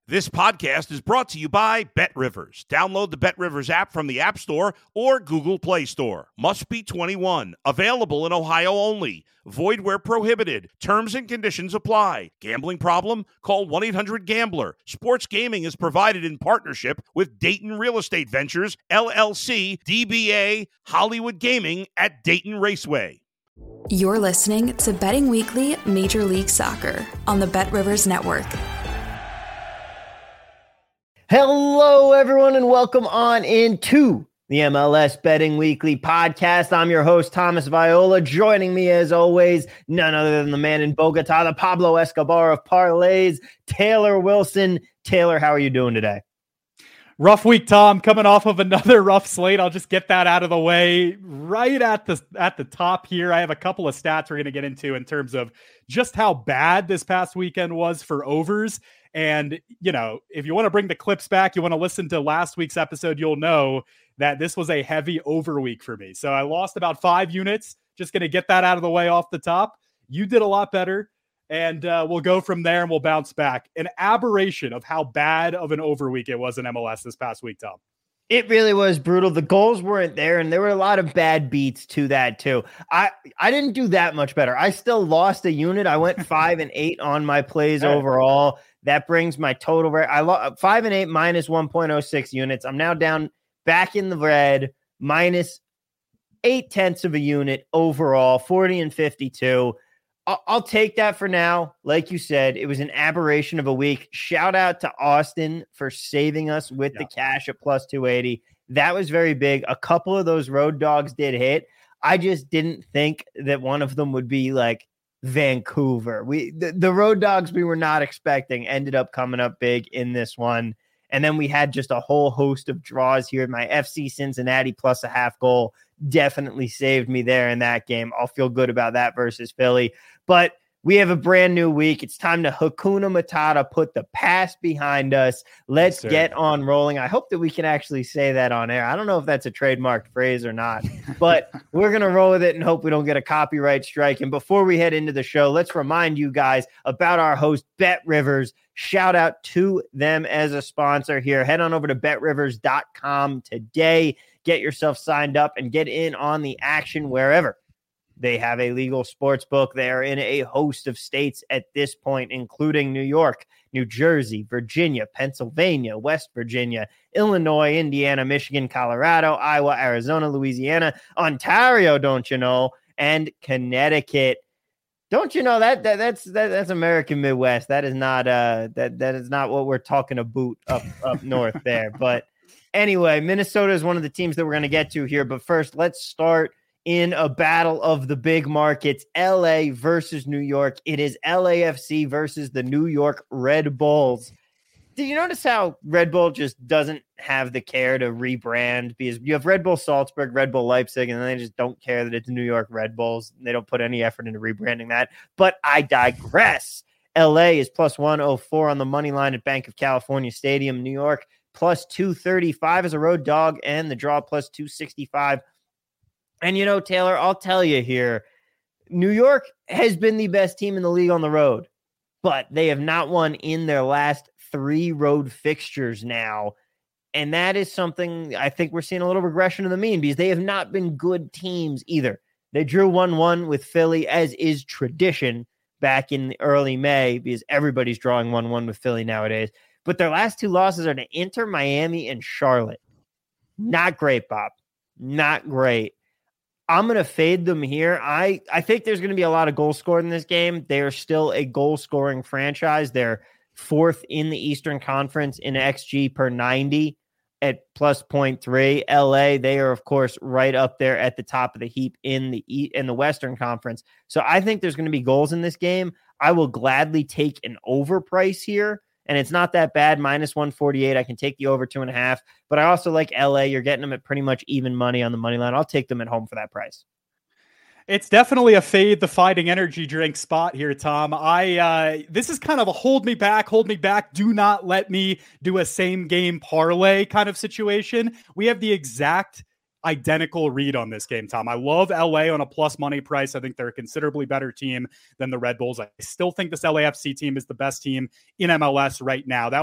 This podcast is brought to you by BetRivers. Download the BetRivers app from the App Store or Google Play Store. Must be 21. Available in Ohio only. Void where prohibited. Terms and conditions apply. Gambling problem? Call 1-800-GAMBLER. Sports gaming is provided in partnership with Dayton Real Estate Ventures, LLC, DBA, Hollywood Gaming at Dayton Raceway. You're listening to Betting Weekly Major League Soccer on the BetRivers Network. Hello, everyone, and welcome on into the MLS Betting Weekly podcast. I'm your host, Thomas Viola. Joining me, as always, none other than the man in Bogota, the Pablo Escobar of parlays, Taylor Wilson. Taylor, how are you doing today? Rough week, Tom. Coming off of another rough slate. I'll just get that out of the way right at the top here. I have a couple of stats we're going to get into in terms of just how bad this past weekend was for overs. And, you know, if you want to bring the clips back, you want to listen to last week's episode, you'll know that this was a heavy over week for me. So I lost about 5 units. Just going to get that out of the way off the top. You did a lot better. And we'll go from there and we'll bounce back. An aberration of how bad of an over week it was in MLS this past week, Tom. It really was brutal. The goals weren't there, and there were a lot of bad beats to that too. I didn't do that much better. I still lost a unit. I went 5 and 8 on my plays overall. That brings my total. I lost 5 and 8 minus 1.06 units. I'm now down back in the red, minus 0.8 of a unit overall, 40 and 52. I'll take that for now. Like you said, it was an aberration of a week. Shout out to Austin for saving us with the cash at plus 280. That was very big. A couple of those road dogs did hit. I just didn't think that one of them would be like Vancouver. The road dogs we were not expecting ended up coming up big in this one. And then we had just a whole host of draws here. My FC Cincinnati plus a half goal definitely saved me there in that game. I'll feel good about that versus Philly. But we have a brand new week. It's time to Hakuna Matata, put the past behind us. Let's get on rolling. I hope that we can actually say that on air. I don't know if that's a trademarked phrase or not, but we're going to roll with it and hope we don't get a copyright strike. And before we head into the show, let's remind you guys about our host, BetRivers. Shout out to them as a sponsor here. Head on over to betrivers.com today. Get yourself signed up and get in on the action wherever they have a legal sports book. They are in a host of states at this point, including New York, New Jersey, Virginia, Pennsylvania, West Virginia, Illinois, Indiana, Michigan, Colorado, Iowa, Arizona, Louisiana, Ontario, don't you know, and Connecticut. Don't you know that's American Midwest? That is not that is not what we're talking about up north there. But anyway, Minnesota is one of the teams that we're going to get to here. But first, let's start in a battle of the big markets, LA versus New York. It is LAFC versus the New York Red Bulls. Did you notice how Red Bull just doesn't have the care to rebrand? Because you have Red Bull Salzburg, Red Bull Leipzig, and they just don't care that it's New York Red Bulls. They don't put any effort into rebranding that. But I digress. LA is plus 104 on the money line at Bank of California Stadium. New York plus 235 as a road dog, and the draw plus 265. And, you know, Taylor, I'll tell you here, New York has been the best team in the league on the road, but they have not won in their last 3 road fixtures now. And that is something I think we're seeing a little regression to the mean because they have not been good teams either. They drew 1-1 with Philly, as is tradition back in early May, because everybody's drawing 1-1 with Philly nowadays. But their last 2 losses are to Inter, Miami, and Charlotte. Not great, Bob. Not great. I'm going to fade them here. I think there's going to be a lot of goals scored in this game. They are still a goal-scoring franchise. They're 4th in the Eastern Conference in XG per 90 at plus 0.3. LA, they are, of course, right up there at the top of the heap in the Western Conference. So I think there's going to be goals in this game. I will gladly take an overprice here. And it's not that bad, minus 148. I can take the over 2.5. But I also like LA. You're getting them at pretty much even money on the money line. I'll take them at home for that price. It's definitely a fade the fighting energy drink spot here, Tom. This is kind of a hold me back, do not let me do a same game parlay kind of situation. We have the exact identical read on this game, Tom. I love LA on a plus money price. I think they're a considerably better team than the Red Bulls. I still think this LAFC team is the best team in MLS right now. That was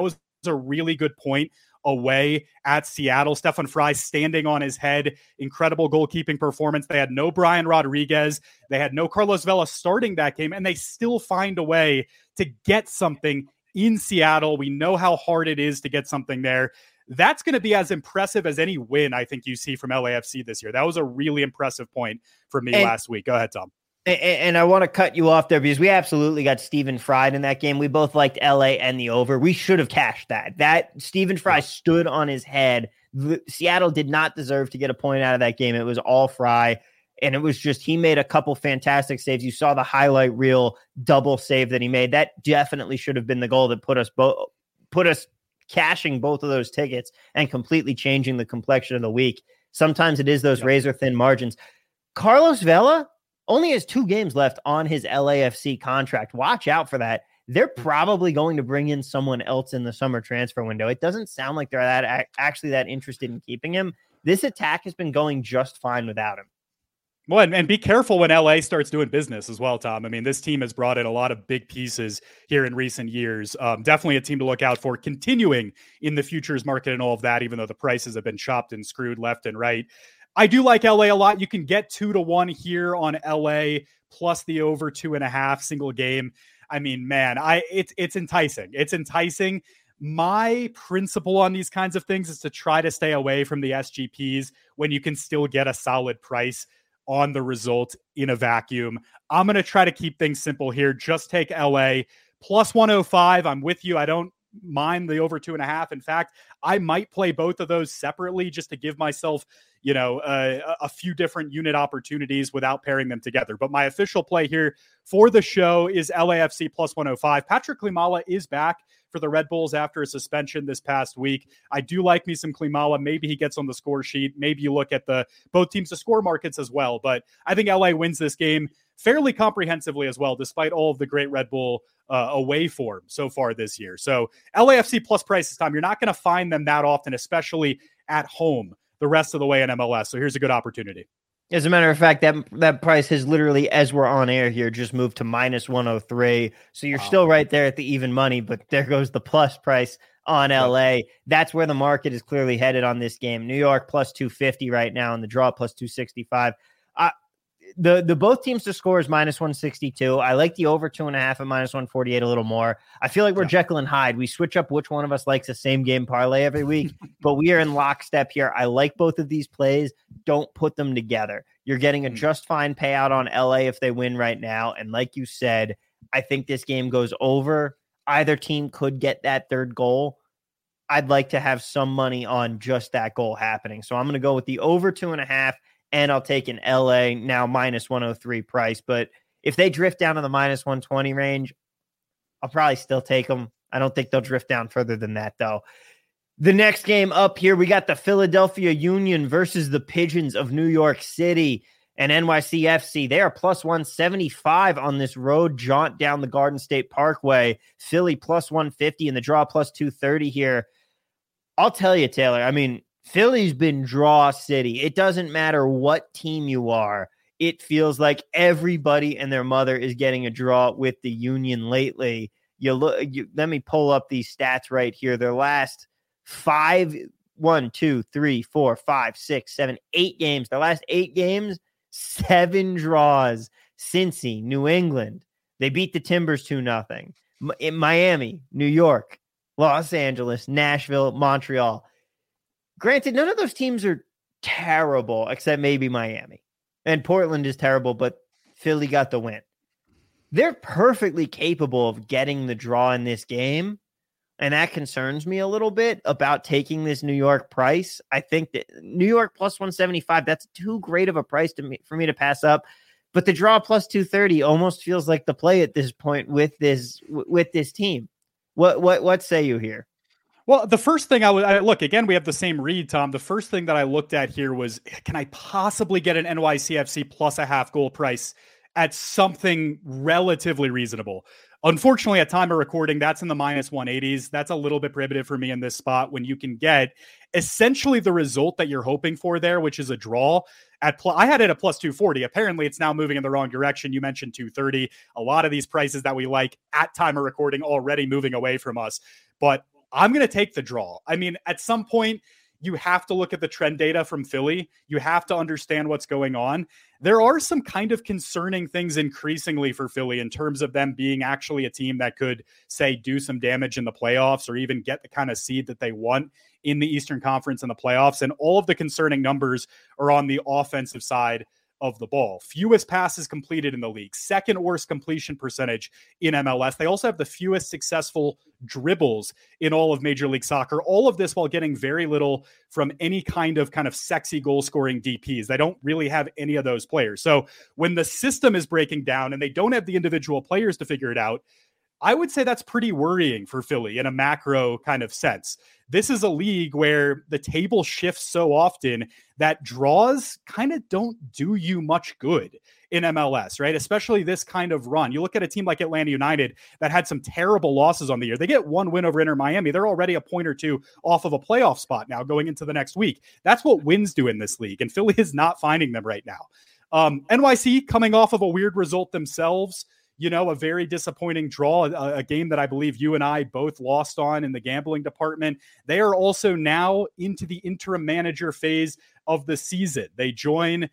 a really good point away at Seattle. Stefan Frei standing on his head. Incredible goalkeeping performance. They had no Brian Rodriguez. They had no Carlos Vela starting that game, and they still find a way to get something in Seattle. We know how hard it is to get something there. That's going to be as impressive as any win I think you see from LAFC this year. That was a really impressive point for me last week. Go ahead, Tom. And I want to cut you off there because we absolutely got Stephen Fried in that game. We both liked LA and the over. We should have cashed that. That Stephen Fry stood on his head. Seattle did not deserve to get a point out of that game. It was all Fry. And it was just, he made a couple fantastic saves. You saw the highlight reel double save that he made. That definitely should have been the goal that put us cashing both of those tickets and completely changing the complexion of the week. Sometimes it is those razor thin margins. Carlos Vela only has 2 games left on his LAFC contract. Watch out for that. They're probably going to bring in someone else in the summer transfer window. It doesn't sound like they're actually that interested in keeping him. This attack has been going just fine without him. Well, and be careful when LA starts doing business as well, Tom. I mean, this team has brought in a lot of big pieces here in recent years. Definitely a team to look out for, continuing in the futures market and all of that, even though the prices have been chopped and screwed left and right. I do like LA a lot. You can get 2-1 here on LA plus the over 2.5 single game. I mean, man, it's enticing. It's enticing. My principle on these kinds of things is to try to stay away from the SGPs when you can still get a solid price on the result in a vacuum. I'm going to try to keep things simple here. Just take LA plus 105. I'm with you. I don't mind the over 2.5. In fact, I might play both of those separately just to give myself, a few different unit opportunities without pairing them together. But my official play here for the show is LAFC plus 105. Patrick Klimala is back for the Red Bulls after a suspension this past week. I do like me some Klimala. Maybe he gets on the score sheet. Maybe you look at both teams to score markets as well. But I think LA wins this game fairly comprehensively as well, despite all of the great Red Bull away form so far this year. So LAFC plus price this time. You're not going to find them that often, especially at home the rest of the way in MLS. So here's a good opportunity. As a matter of fact, that price has literally, as we're on air here, just moved to minus 103. So you're still right there at the even money, but there goes the plus price on LA. That's where the market is clearly headed on this game. New York plus 250 right now, and the draw plus 265. The both teams to score is minus 162. I like the over 2.5 at minus 148 a little more. I feel like we're Jekyll and Hyde. We switch up which one of us likes the same game parlay every week, but we are in lockstep here. I like both of these plays. Don't put them together. You're getting a just fine payout on LA if they win right now. And like you said, I think this game goes over. Either team could get that third goal. I'd like to have some money on just that goal happening. So I'm going to go with the over 2.5. And I'll take an LA now minus 103 price. But if they drift down to the minus 120 range, I'll probably still take them. I don't think they'll drift down further than that, though. The next game up here, we got the Philadelphia Union versus the Pigeons of New York City and NYCFC. They are plus 175 on this road jaunt down the Garden State Parkway. Philly plus 150 and the draw plus 230 here. I'll tell you, Taylor, I mean, Philly's been draw city. It doesn't matter what team you are. It feels like everybody and their mother is getting a draw with the Union lately. Let me pull up these stats right here. Their last 8 games. Their last 8 games, 7 draws. Cincy, New England. They beat the Timbers 2-0. In Miami, New York, Los Angeles, Nashville, Montreal. Granted, none of those teams are terrible except maybe Miami. And Portland is terrible, but Philly got the win. They're perfectly capable of getting the draw in this game. And that concerns me a little bit about taking this New York price. I think that New York plus 175, that's too great of a price for me to pass up. But the draw plus 230 almost feels like the play at this point with this team. What say you here? Well, the first thing I look, again, we have the same read, Tom. The first thing that I looked at here was, can I possibly get an NYCFC plus a half goal price at something relatively reasonable? Unfortunately, at time of recording, that's in the minus 180s. That's a little bit prohibitive for me in this spot when you can get essentially the result that you're hoping for there, which is a draw. I had it at plus 240. Apparently, it's now moving in the wrong direction. You mentioned 230. A lot of these prices that we like at time of recording already moving away from us. But I'm going to take the draw. I mean, at some point, you have to look at the trend data from Philly. You have to understand what's going on. There are some kind of concerning things increasingly for Philly in terms of them being actually a team that could, say, do some damage in the playoffs or even get the kind of seed that they want in the Eastern Conference in the playoffs. And all of the concerning numbers are on the offensive side of the ball. Fewest passes completed in the league, second worst completion percentage in MLS. They also have the fewest successful dribbles in all of Major League Soccer. All of this while getting very little from any kind of sexy goal scoring DPs. They don't really have any of those players. So when the system is breaking down and they don't have the individual players to figure it out, I would say that's pretty worrying for Philly in a macro kind of sense. This is a league where the table shifts so often that draws kind of don't do you much good in MLS, right? Especially this kind of run. You look at a team like Atlanta United that had some terrible losses on the year. They get one win over Inter Miami. They're already a point or two off of a playoff spot now going into the next week. That's what wins do in this league, and Philly is not finding them right now. NYC coming off of a weird result themselves. A very disappointing draw, a game that I believe you and I both lost on in the gambling department. They are also now into the interim manager phase of the season. They join,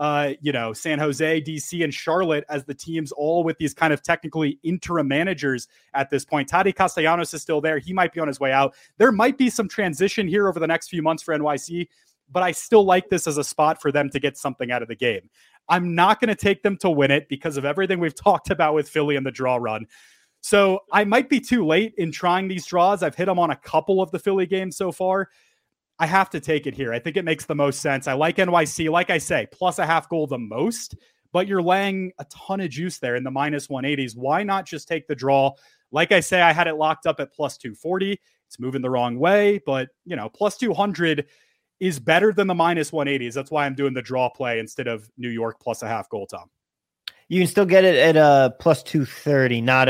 San Jose, DC, and Charlotte as the teams all with these kind of technically interim managers at this point. Tati Castellanos is still there. He might be on his way out. There might be some transition here over the next few months for NYC, but I still like this as a spot for them to get something out of the game. I'm not going to take them to win it because of everything we've talked about with Philly and the draw run. So I might be too late in trying these draws. I've hit them on a couple of the Philly games so far. I have to take it here. I think it makes the most sense. I like NYC, like I say, plus a half goal the most, but you're laying a ton of juice there in the minus 180s. Why not just take the draw? Like I say, I had it locked up at plus 240. It's moving the wrong way, but plus 200 is better than the minus 180s. That's why I'm doing the draw play instead of New York plus a half goal, Tom. You can still get it at a plus 230, not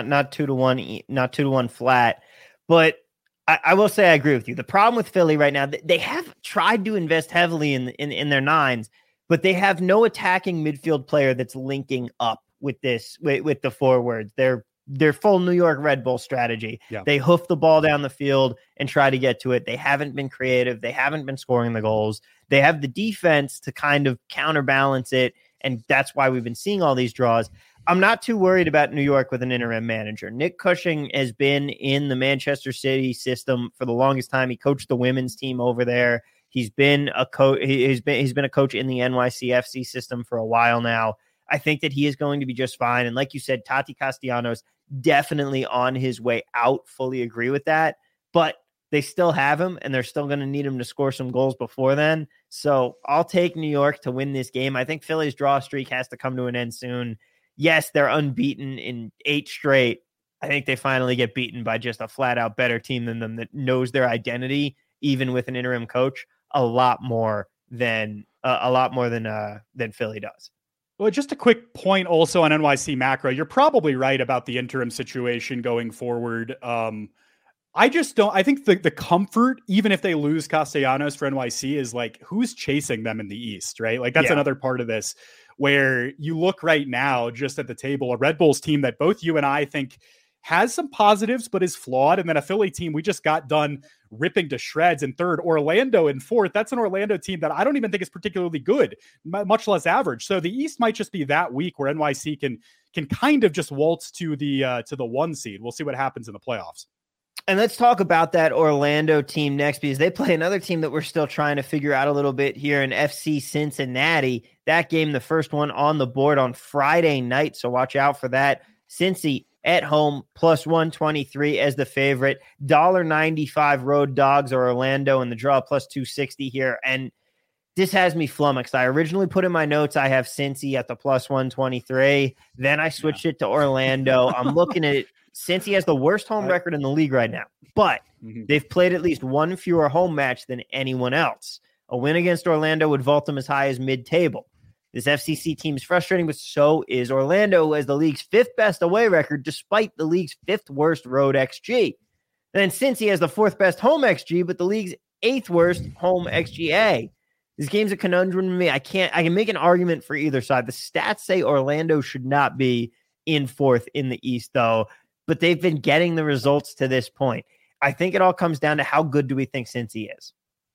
2-1, not 2-1 flat. But I will say I agree with you. The problem with Philly right now, they have tried to invest heavily in their nines, but they have no attacking midfield player that's linking up with the forwards. They're full New York Red Bull strategy. Yeah. They hoof the ball down the field and try to get to it. They haven't been creative. They haven't been scoring the goals. They have the defense to kind of counterbalance it, and that's why we've been seeing all these draws. I'm not too worried about New York with an interim manager. Nick Cushing has been in the Manchester City system for the longest time. He coached the women's team over there. He's been a coach. He's been a coach in the NYCFC system for a while now. I think that he is going to be just fine. And like you said, Tati Castellanos definitely on his way out. Fully agree with that. But they still have him, and they're still going to need him to score some goals before then. So I'll take New York to win this game. I think Philly's draw streak has to come to an end soon. Yes, they're unbeaten in 8 straight. I think they finally get beaten by just a flat-out better team than them that knows their identity, even with an interim coach, a lot more than Philly does. Well, just a quick point also on NYC macro. You're probably right about the interim situation going forward. I think the comfort, even if they lose Castellanos for NYC, is like, who's chasing them in the East, right? Like that's another part of this where you look right now just at the table, a Red Bulls team that both you and I think has some positives, but is flawed. And then a Philly team we just got done ripping to shreds in third, Orlando in fourth. That's an Orlando team that I don't even think is particularly good, much less average. So the East might just be that weak where NYC can kind of just waltz to the 1 seed. We'll see what happens in the playoffs. And let's talk about that Orlando team next, because they play another team that we're still trying to figure out a little bit here in FC Cincinnati. That game, the first one on the board on Friday night, so watch out for that. Cincy at home, plus 123 as the favorite. $1.95 road dogs or Orlando in the draw, plus 260 here. And this has me flummoxed. I originally put in my notes, I have Cincy at the plus 123. Then I switched it to Orlando. I'm looking at it. Cincy has the worst home record in the league right now, but they've played at least one fewer home match than anyone else. A win against Orlando would vault them as high as mid-table. This FCC team is frustrating, but so is Orlando, who has the league's 5th best away record, despite the league's 5th worst road XG. Then Cincy has the 4th best home XG, but the league's 8th worst home XGA. This game's a conundrum to me. I can make an argument for either side. The stats say Orlando should not be in 4th in the East, though, but they've been getting the results to this point. I think it all comes down to how good do we think Cincy is.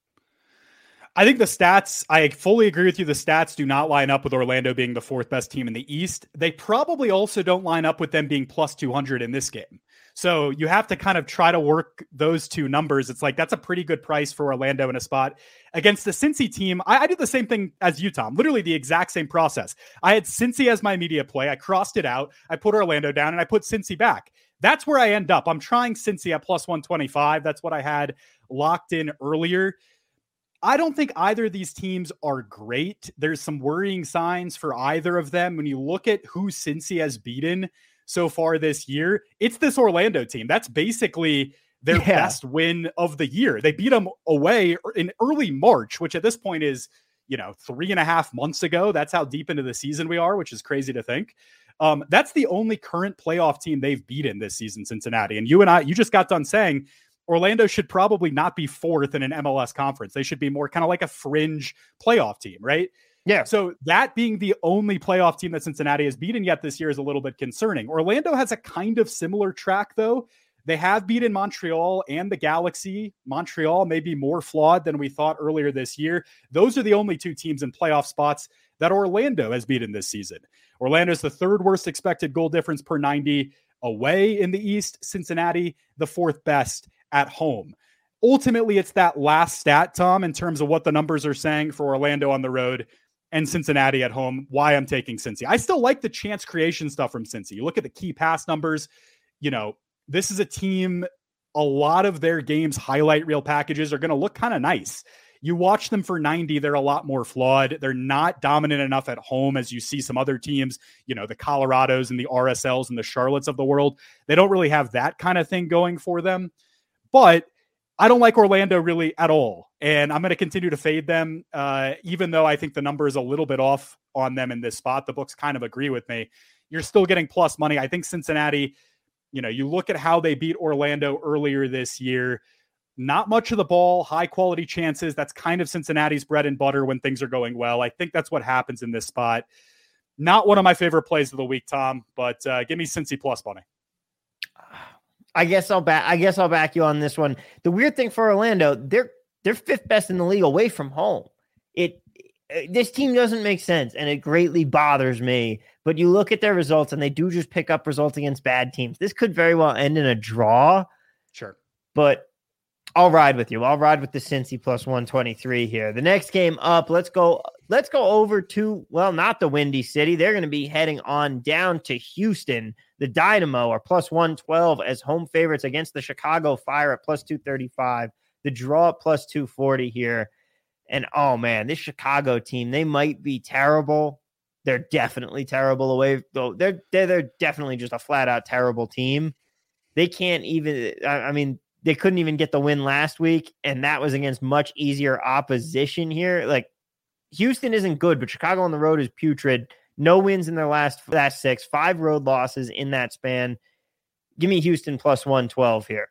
I think the stats, I fully agree with you. The stats do not line up with Orlando being the fourth best team in the East. They probably also don't line up with them being plus 200 in this game. So you have to kind of try to work those two numbers. It's like, that's a pretty good price for Orlando in a spot against the Cincy team. I did the same thing as you, Tom, literally the exact same process. I had Cincy as my media play. I crossed it out. I put Orlando down and I put Cincy back. That's where I end up. I'm trying Cincy at plus 125. That's what I had locked in earlier. I don't think either of these teams are great. There's some worrying signs for either of them. When you look at who Cincy has beaten so far this year, it's this Orlando team. That's basically their best win of the year. They beat them away in early March, which at this point is, 3.5 months ago. That's how deep into the season we are, which is crazy to think. That's the only current playoff team they've beaten this season, Cincinnati. And you just got done saying Orlando should probably not be fourth in an MLS conference. They should be more kind of like a fringe playoff team, right? Yeah. So that being the only playoff team that Cincinnati has beaten yet this year is a little bit concerning. Orlando has a kind of similar track, though. They have beaten Montreal and the Galaxy. Montreal may be more flawed than we thought earlier this year. Those are the only two teams in playoff spots that Orlando has beaten this season. Orlando is the third worst expected goal difference per 90 away in the East. Cincinnati, the fourth best at home. Ultimately, it's that last stat, Tom, in terms of what the numbers are saying for Orlando on the road and Cincinnati at home, why I'm taking Cincy. I still like the chance creation stuff from Cincy. You look at the key pass numbers, this is a team, a lot of their games highlight reel packages are going to look kind of nice. You watch them for 90, they're a lot more flawed. They're not dominant enough at home as you see some other teams, the Colorados and the RSLs and the Charlottes of the world. They don't really have that kind of thing going for them. But I don't like Orlando really at all. And I'm going to continue to fade them, even though I think the number is a little bit off on them in this spot. The books kind of agree with me. You're still getting plus money. I think Cincinnati, you look at how they beat Orlando earlier this year, not much of the ball, high quality chances. That's kind of Cincinnati's bread and butter when things are going well. I think that's what happens in this spot. Not one of my favorite plays of the week, Tom, but give me Cincy plus money. I guess I'll back you on this one. The weird thing for Orlando, they're fifth best in the league away from home. This team doesn't make sense, and it greatly bothers me. But you look at their results, and they do just pick up results against bad teams. This could very well end in a draw. Sure. But I'll ride with you. I'll ride with the Cincy plus 123 here. The next game up, let's go over to, not the Windy City. They're going to be heading on down to Houston. The Dynamo are plus 112 as home favorites against the Chicago Fire at plus 235. The draw at plus 240 here. And, oh, man, this Chicago team, they might be terrible. They're definitely terrible away. Though they're definitely just a flat-out terrible team. They can't even – they couldn't even get the win last week, and that was against much easier opposition here. Like, Houston isn't good, but Chicago on the road is putrid. No wins in their last 6, 5 road losses in that span. Give me Houston plus 112 here.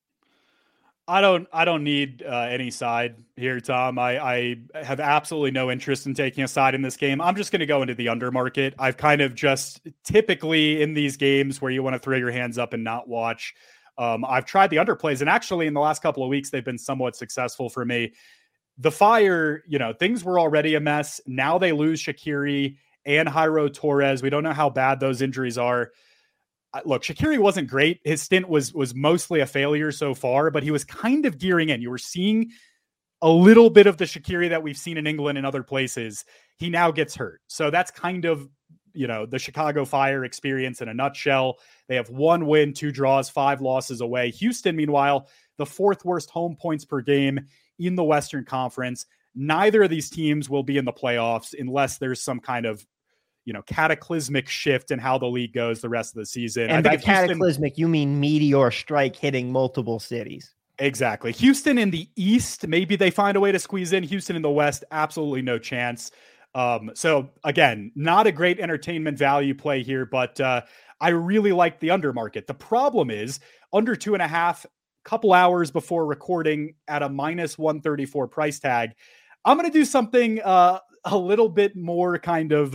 I don't need any side here, Tom. I have absolutely no interest in taking a side in this game. I'm just going to go into the under market. I've kind of just typically in these games where you want to throw your hands up and not watch. I've tried the underplays, and actually in the last couple of weeks, they've been somewhat successful for me. The Fire, things were already a mess. Now they lose Shaqiri and Jairo Torres. We don't know how bad those injuries are. Look, Shaqiri wasn't great. His stint was mostly a failure so far, but he was kind of gearing in. You were seeing a little bit of the Shaqiri that we've seen in England and other places. He now gets hurt. So that's kind of, the Chicago Fire experience in a nutshell. They have 1 win, 2 draws, 5 losses away. Houston, meanwhile, the 4th worst home points per game in the Western Conference. Neither of these teams will be in the playoffs unless there's some kind of cataclysmic shift in how the league goes the rest of the season. And by cataclysmic, you mean meteor strike hitting multiple cities. Exactly. Houston in the East, maybe they find a way to squeeze in. Houston in the West, absolutely no chance. So again, not a great entertainment value play here, but I really like the under market. The problem is under 2.5, couple hours before recording at a minus 134 price tag. I'm going to do something a little bit more kind of,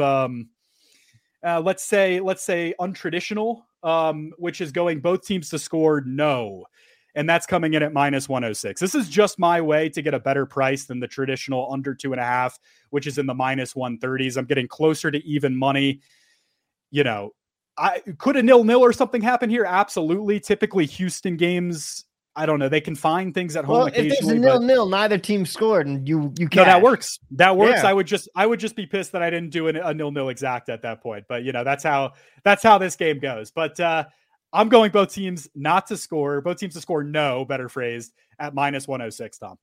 let's say untraditional, which is going both teams to score no. and that's coming in at minus 106. This is just my way to get a better price than the traditional under 2.5, which is in the minus 130s. I'm getting closer to even money. You know, could a 0-0 or something happen here? Absolutely. Typically Houston games, I don't know. They can find things at home occasionally. If there's a 0-0, neither team scored, and you no, that works. That works. Yeah. I would just be pissed that I didn't do a 0-0 exact at that point. But that's how this game goes. But I'm going both teams not to score. Both teams to score no, better phrased, at minus 106. Tom.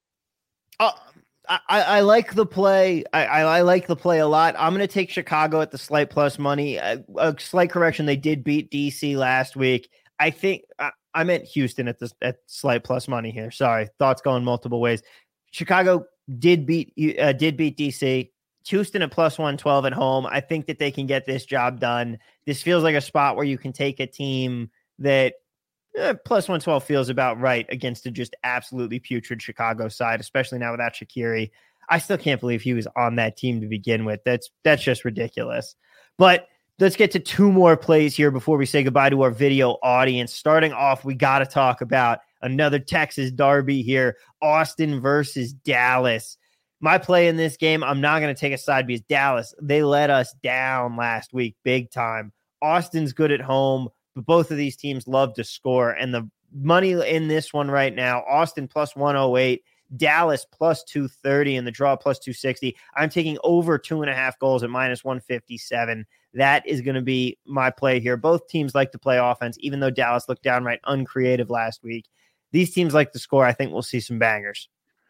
I like the play. I like the play a lot. I'm going to take Chicago at the slight plus money. A slight correction: they did beat DC last week. I think I meant Houston at slight plus money here. Sorry, thoughts going multiple ways. Chicago did beat DC. Houston at plus 112 at home. I think that they can get this job done. This feels like a spot where you can take a team that plus 112 feels about right against a just absolutely putrid Chicago side, especially now without Shaqiri. I still can't believe he was on that team to begin with. That's just ridiculous. But let's get to two more plays here before we say goodbye to our video audience. Starting off, we got to talk about another Texas derby here, Austin versus Dallas. My play in this game, I'm not going to take a side because Dallas, they let us down last week big time. Austin's good at home, but both of these teams love to score. And the money in this one right now, Austin plus 108, Dallas plus 230, and the draw plus 260. I'm taking over 2.5 goals at minus 157. That is going to be my play here. Both teams like to play offense, even though Dallas looked downright uncreative last week. These teams like to score. I think we'll see some bangers.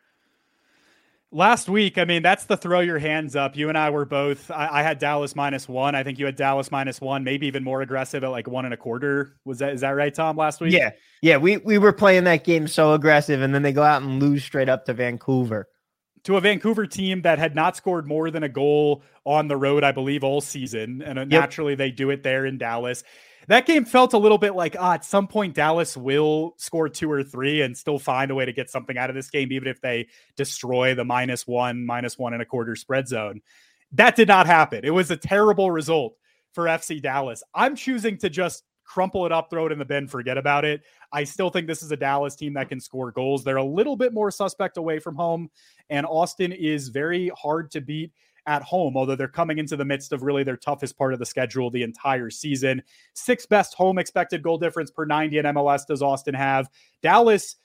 Last week, I mean, that's the throw your hands up. You and I were both, I had Dallas -1. I think you had Dallas -1, maybe even more aggressive at like 1.25. Is that right, Tom, last week? Yeah. We were playing that game so aggressive, and then they go out and lose straight up to Vancouver. To a Vancouver team that had not scored more than a goal on the road, I believe, all season. And naturally they do it there in Dallas. That game felt a little bit like, at some point Dallas will score 2 or 3 and still find a way to get something out of this game, even if they destroy the -1.25 spread zone. That did not happen. It was a terrible result for FC Dallas. I'm choosing to just crumple it up, throw it in the bin, forget about it. I still think this is a Dallas team that can score goals. They're a little bit more suspect away from home, and Austin is very hard to beat at home, although they're coming into the midst of really their toughest part of the schedule the entire season. 6th best home expected goal difference per 90 in MLS does Austin have. Dallas,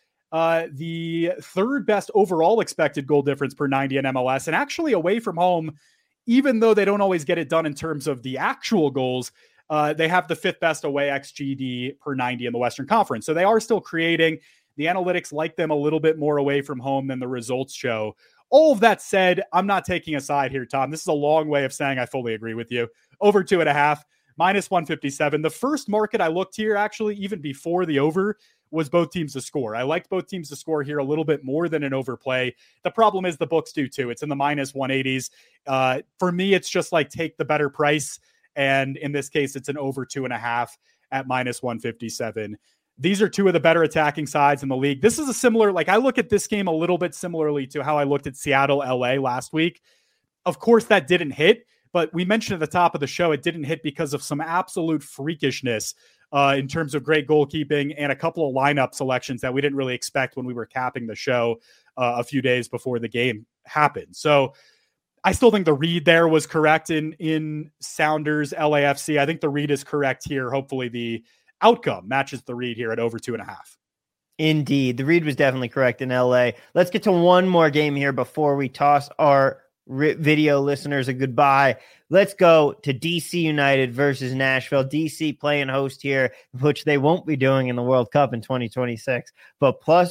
the 3rd best overall expected goal difference per 90 in MLS, and actually away from home, even though they don't always get it done in terms of the actual goals, they have the 5th best away XGD per 90 in the Western Conference. So they are still creating. The analytics like them a little bit more away from home than the results show. All of that said, I'm not taking a side here, Tom. This is a long way of saying I fully agree with you. Over 2.5, minus 157. The first market I looked here, actually, even before the over, was both teams to score. I liked both teams to score here a little bit more than an overplay. The problem is the books do too. It's in the minus 180s. For me, it's just like take the better price. And in this case, it's an over 2.5 at minus 157. These are two of the better attacking sides in the league. This is a similar, I look at this game a little bit similarly to how I looked at Seattle, LA last week. Of course, that didn't hit, but we mentioned at the top of the show, it didn't hit because of some absolute freakishness in terms of great goalkeeping and a couple of lineup selections that we didn't really expect when we were capping the show a few days before the game happened. So I still think the read there was correct in Sounders, LAFC. I think the read is correct here. Hopefully the outcome matches the read here at over 2.5. Indeed. The read was definitely correct in LA. Let's get to one more game here before we toss our video listeners a goodbye. Let's go to DC United versus Nashville. DC playing host here, which they won't be doing in the World Cup in 2026, but plus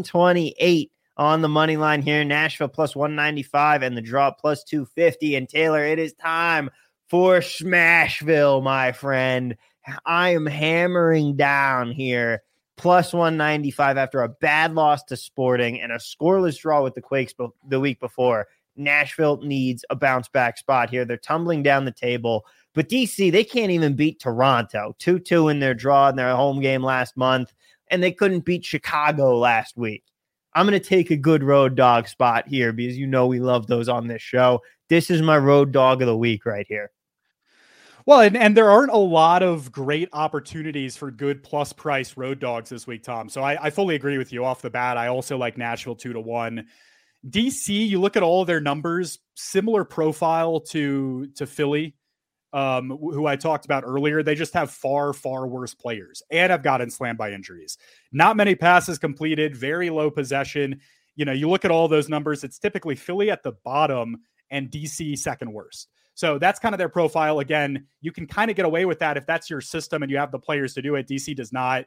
128 on the money line here. Nashville plus 195 and the draw plus 250. And Taylor, it is time for Smashville, my friend. I am hammering down here, plus 195 after a bad loss to Sporting and a scoreless draw with the Quakes the week before. Nashville needs a bounce-back spot here. They're tumbling down the table. But DC, they can't even beat Toronto. 2-2 in their draw in their home game last month, and they couldn't beat Chicago last week. I'm going to take a good road dog spot here because we love those on this show. This is my road dog of the week right here. Well, and there aren't a lot of great opportunities for good plus price road dogs this week, Tom. So I fully agree with you off the bat. I also like Nashville 2-1. DC, you look at all of their numbers, similar profile to Philly, who I talked about earlier. They just have far, far worse players and have gotten slammed by injuries. Not many passes completed, very low possession. You look at all those numbers, it's typically Philly at the bottom and DC second worst. So that's kind of their profile. Again, you can kind of get away with that if that's your system and you have the players to do it. DC does not.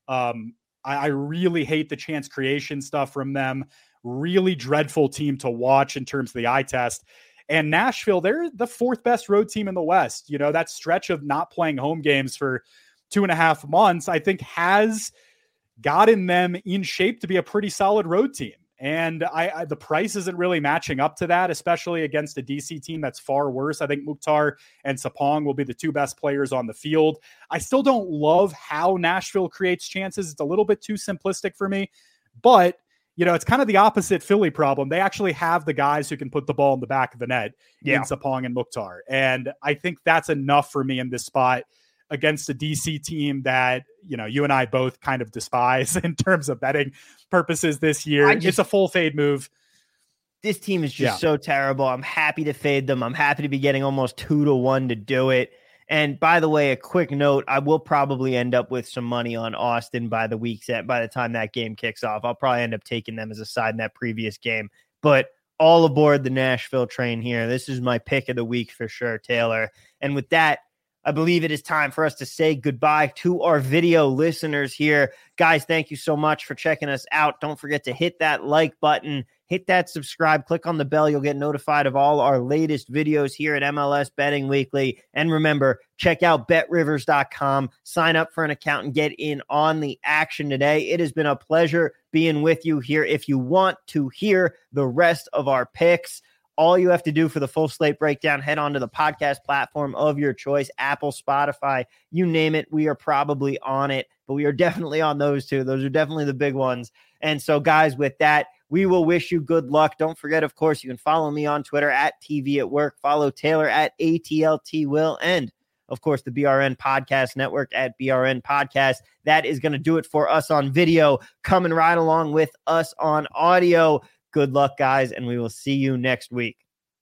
I really hate the chance creation stuff from them. Really dreadful team to watch in terms of the eye test. And Nashville, they're the fourth best road team in the West. That stretch of not playing home games for 2.5 months, I think has gotten them in shape to be a pretty solid road team. And the price isn't really matching up to that, especially against a DC team that's far worse. I think Mukhtar and Sapong will be the two best players on the field. I still don't love how Nashville creates chances. It's a little bit too simplistic for me, but it's kind of the opposite Philly problem. They actually have the guys who can put the ball in the back of the net in Sapong and Mukhtar. And I think that's enough for me in this spot against a DC team that, you and I both kind of despise in terms of betting purposes this year. It's a full fade move. This team is just so terrible. I'm happy to fade them. I'm happy to be getting almost 2-1 to do it. And by the way, a quick note, I will probably end up with some money on Austin by the time that game kicks off. I'll probably end up taking them as a side in that previous game. But all aboard the Nashville train here. This is my pick of the week for sure, Taylor. And with that, I believe it is time for us to say goodbye to our video listeners here. Guys, thank you so much for checking us out. Don't forget to hit that like button, hit that subscribe, click on the bell. You'll get notified of all our latest videos here at MLS Betting Weekly. And remember, check out betrivers.com, sign up for an account and get in on the action today. It has been a pleasure being with you here. If you want to hear the rest of our picks, all you have to do for the full slate breakdown, head on to the podcast platform of your choice, Apple, Spotify, you name it. We are probably on it, but we are definitely on those two. Those are definitely the big ones. And so, guys, with that, we will wish you good luck. Don't forget, of course, you can follow me on Twitter at TV at Work. Follow Taylor at ATLTWill. And, of course, the BRN Podcast Network at BRN Podcast. That is going to do it for us on video. Coming right along with us on audio. Good luck, guys, and we will see you next week.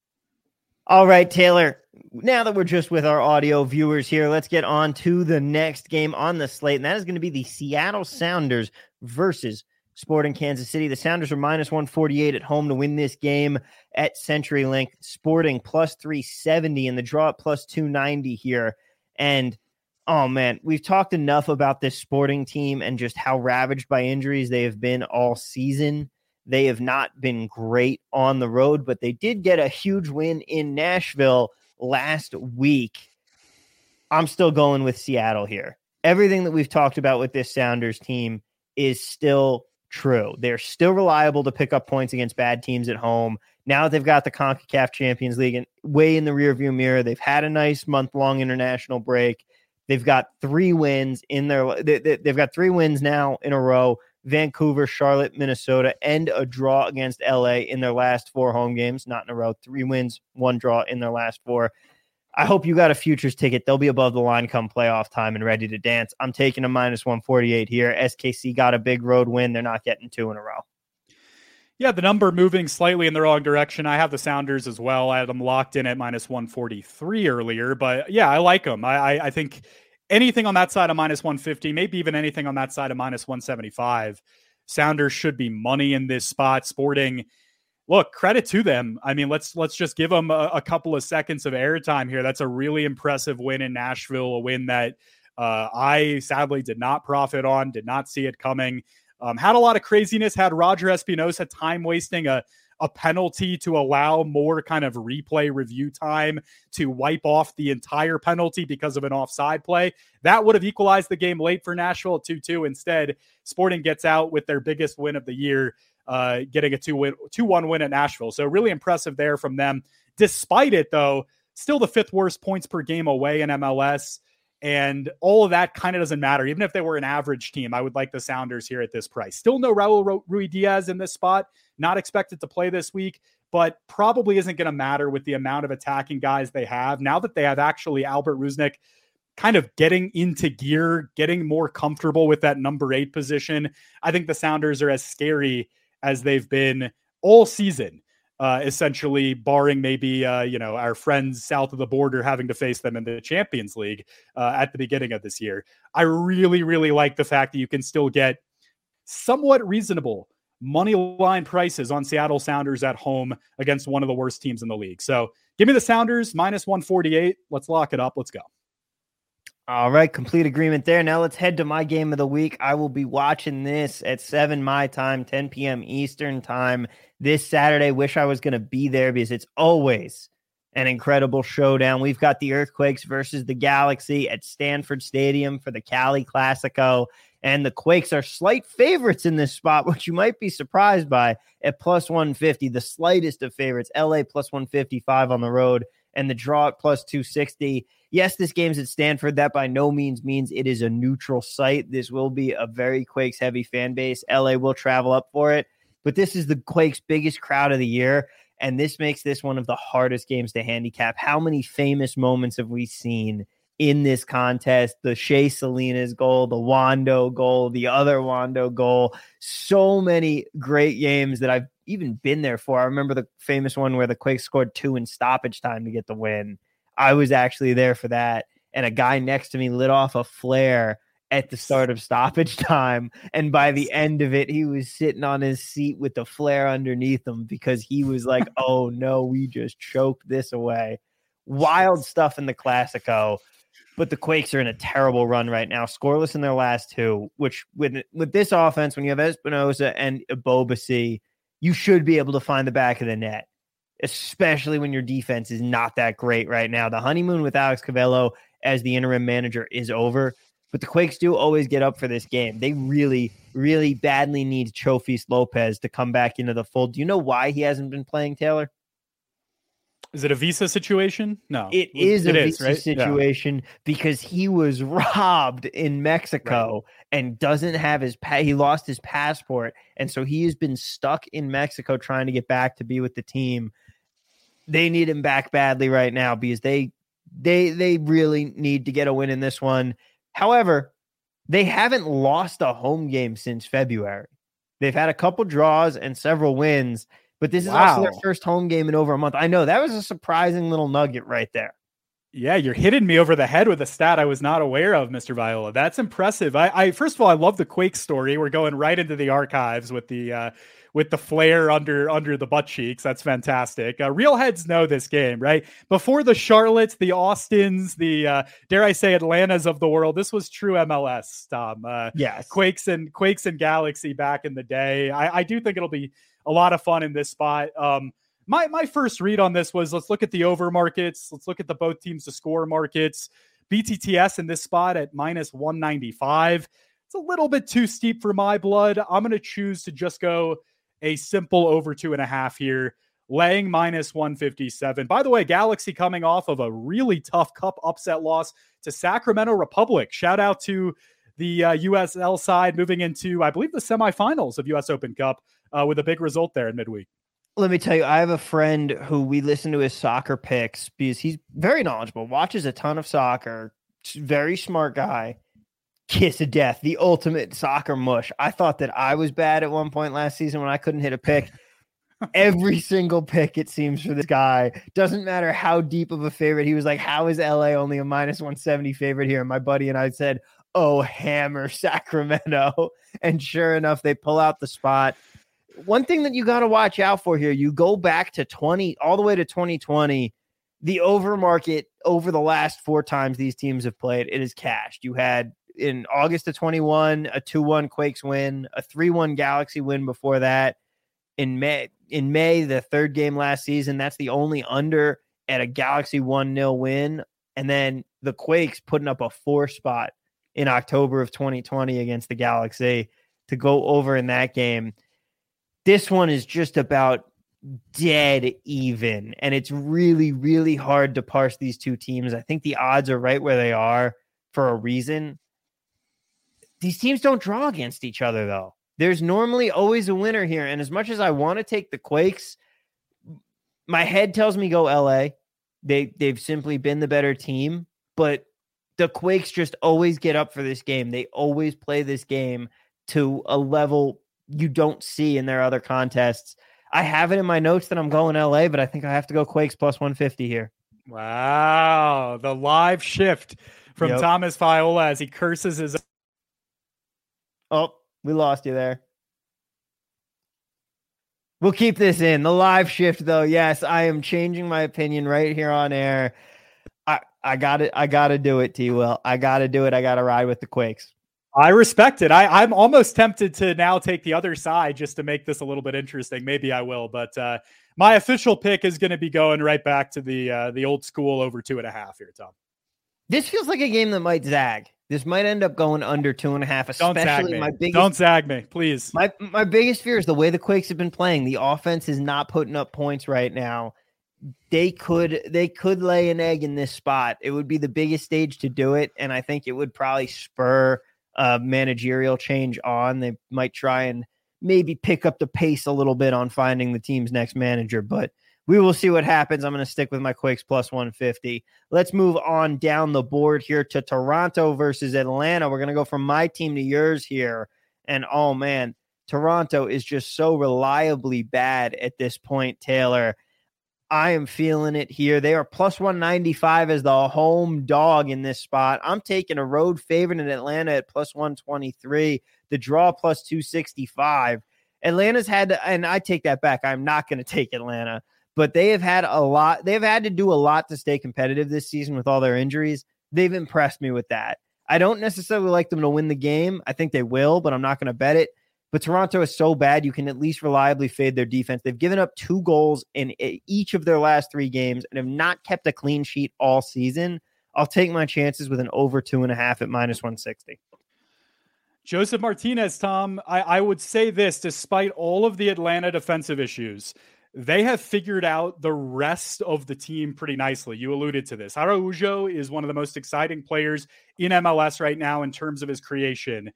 All right, Taylor, now that we're just with our audio viewers here, let's get on to the next game on the slate, and that is going to be the Seattle Sounders versus Sporting Kansas City. The Sounders are minus 148 at home to win this game at CenturyLink. Sporting plus 370 and the draw at plus 290 here. And, oh, man, we've talked enough about this Sporting team and just how ravaged by injuries they have been all season. They have not been great on the road, but they did get a huge win in Nashville last week. I'm still going with Seattle here. Everything that we've talked about with this Sounders team is still true. They're still reliable to pick up points against bad teams at home. Now that they've got the CONCACAF Champions League way in the rearview mirror, they've had a nice month-long international break. They've got 3 wins in their. They've got 3 wins now in a row. Vancouver, Charlotte, Minnesota, and a draw against LA in their last 4 home games. Not in a row. 3 wins, 1 draw in their last 4. I hope you got a futures ticket. They'll be above the line come playoff time and ready to dance. I'm taking a minus 148 here. SKC got a big road win. They're not getting 2 in a row. Yeah, the number moving slightly in the wrong direction. I have the Sounders as well. I had them locked in at minus 143 earlier, but yeah, I like them. I think anything on that side of minus 150, maybe even anything on that side of minus 175, Sounders should be money in this spot. Sporting, look, credit to them. I mean, let's just give them a couple of seconds of airtime here. That's a really impressive win in Nashville, a win that I sadly did not profit on, did not see it coming. Had a lot of craziness, had Roger Espinosa time wasting a penalty to allow more kind of replay review time to wipe off the entire penalty because of an offside play. That would have equalized the game late for Nashville at 2-2. Instead, Sporting gets out with their biggest win of the year, getting a 2-1 win at Nashville. So really impressive there from them. Despite it, though, still the 5th worst points per game away in MLS. And all of that kind of doesn't matter. Even if they were an average team, I would like the Sounders here at this price. Still no Raul Ruidiaz in this spot. Not expected to play this week, but probably isn't going to matter with the amount of attacking guys they have. Now that they have actually Albert Rusnak kind of getting into gear, getting more comfortable with that number 8 position, I think the Sounders are as scary as they've been all season. Essentially barring maybe, our friends south of the border having to face them in the Champions League at the beginning of this year. I really, really like the fact that you can still get somewhat reasonable money line prices on Seattle Sounders at home against one of the worst teams in the league. So give me the Sounders minus 148. Let's lock it up. Let's go. All right, complete agreement there. Now let's head to my game of the week. I will be watching this at 7 my time, 10 p.m. Eastern time this Saturday. Wish I was going to be there because it's always an incredible showdown. We've got the Earthquakes versus the Galaxy at Stanford Stadium for the Cali Classico. And the Quakes are slight favorites in this spot, which you might be surprised by, at plus 150, the slightest of favorites. LA plus 155 on the road, and the draw at plus 260. Yes, this game's at Stanford. That by no means it is a neutral site. This will be a very Quakes-heavy fan base. LA will travel up for it, but this is the Quakes' biggest crowd of the year, and this makes this one of the hardest games to handicap. How many famous moments have we seen in this contest? The Shea Salinas goal, the Wando goal, the other Wando goal. So many great games that I've even been there for. I remember the famous one where the Quakes scored 2 in stoppage time to get the win. I was actually there for that. And a guy next to me lit off a flare at the start of stoppage time. And by the end of it, he was sitting on his seat with the flare underneath him because he was like, oh no, we just choked this away. Wild stuff in the Classico. But the Quakes are in a terrible run right now, scoreless in their last 2, which with this offense, when you have Espinoza and Ebobisse, you should be able to find the back of the net, especially when your defense is not that great right now. The honeymoon with Alex Covello as the interim manager is over, but the Quakes do always get up for this game. They really, really badly need Chofis Lopez to come back into the fold. Do you know why he hasn't been playing, Taylor? Is it a visa situation? No. It is a visa situation because he was robbed in Mexico and doesn't have he lost his passport. And so he has been stuck in Mexico trying to get back to be with the team. They need him back badly right now because they really need to get a win in this one. However, they haven't lost a home game since February. They've had a couple draws and several wins. But this is also their first home game in over a month. I know that was a surprising little nugget right there. Yeah, you're hitting me over the head with a stat I was not aware of, Mr. Viola. That's impressive. I first of all, I love the Quake story. We're going right into the archives with the flare under the butt cheeks. That's fantastic. Real heads know this game, right? Before the Charlottes, the Austins, the dare I say Atlantas of the world, this was true MLS, Tom. Yes, Quakes and Galaxy back in the day. I do think it'll be a lot of fun in this spot. My first read on this was, let's look at the over markets. Let's look at the both teams to score markets. BTTS in this spot at minus 195. It's a little bit too steep for my blood. I'm going to choose to just go a simple over 2.5 here, laying minus 157. By the way, Galaxy coming off of a really tough cup upset loss to Sacramento Republic. Shout out to the USL side moving into, I believe, the semifinals of US Open Cup with a big result there in midweek. Let me tell you, I have a friend who we listen to his soccer picks because he's very knowledgeable, watches a ton of soccer, very smart guy. Kiss of death, the ultimate soccer mush. I thought that I was bad at one point last season when I couldn't hit a pick. Every single pick, it seems, for this guy. Doesn't matter how deep of a favorite. He was like, how is LA only a minus 170 favorite here? And my buddy and I said, oh, hammer Sacramento. And sure enough, they pull out the spot. One thing that you got to watch out for here, you go back to all the way to 2020, the over market over the last 4 times these teams have played, it is cashed. You had in August of 21, a 2-1 Quakes win, a 3-1 Galaxy win before that. In May, the third game last season, that's the only under at a Galaxy 1-0 win. And then the Quakes putting up a 4 spot in October of 2020 against the Galaxy to go over in that game. This one is just about dead even, and it's really, really hard to parse these two teams. I think the odds are right where they are for a reason. These teams don't draw against each other, though. There's normally always a winner here, and as much as I want to take the Quakes, My head tells me go LA. They've simply been the better team, but the Quakes just always get up for this game. They always play this game to a level you don't see in their other contests. I have it in my notes that I'm going LA, but I think I have to go Quakes plus 150 here. Wow. The live shift from Thomas Viola as he curses his. Oh, we lost you there. We'll keep this in. The live shift, though. Yes, I am changing my opinion right here on air. I got it. I got to do it, T-Will. I got to do it. I got to ride with the Quakes. I respect it. I'm almost tempted to now take the other side just to make this a little bit interesting. Maybe I will, but my official pick is going to be going right back to the old school over 2.5 here, Tom. This feels like a game that might zag. This might end up going under 2.5, especially Don't zag me, please. My biggest fear is the way the Quakes have been playing. The offense is not putting up points right now. They could lay an egg in this spot. It would be the biggest stage to do it, and I think it would probably spur managerial change on. They might try and maybe pick up the pace a little bit on finding the team's next manager, but we will see what happens. I'm going to stick with my Quakes plus 150. Let's move on down the board here to Toronto versus Atlanta. We're going to go from my team to yours here. And oh man, Toronto is just so reliably bad at this point, Taylor. I am feeling it here. They are plus 195 as the home dog in this spot. I'm taking a road favorite in Atlanta at plus 123. The draw plus 265. Atlanta's had to, and I take that back. I'm not going to take Atlanta, but they have had a lot. They've had to do a lot to stay competitive this season with all their injuries. They've impressed me with that. I don't necessarily like them to win the game. I think they will, but I'm not going to bet it. But Toronto is so bad, you can at least reliably fade their defense. They've given up 2 goals in each of their last 3 games and have not kept a clean sheet all season. I'll take my chances with an over 2.5 at minus 160. Joseph Martinez, Tom, I would say this, despite all of the Atlanta defensive issues, they have figured out the rest of the team pretty nicely. You alluded to this. Araujo is one of the most exciting players in MLS right now in terms of his creation.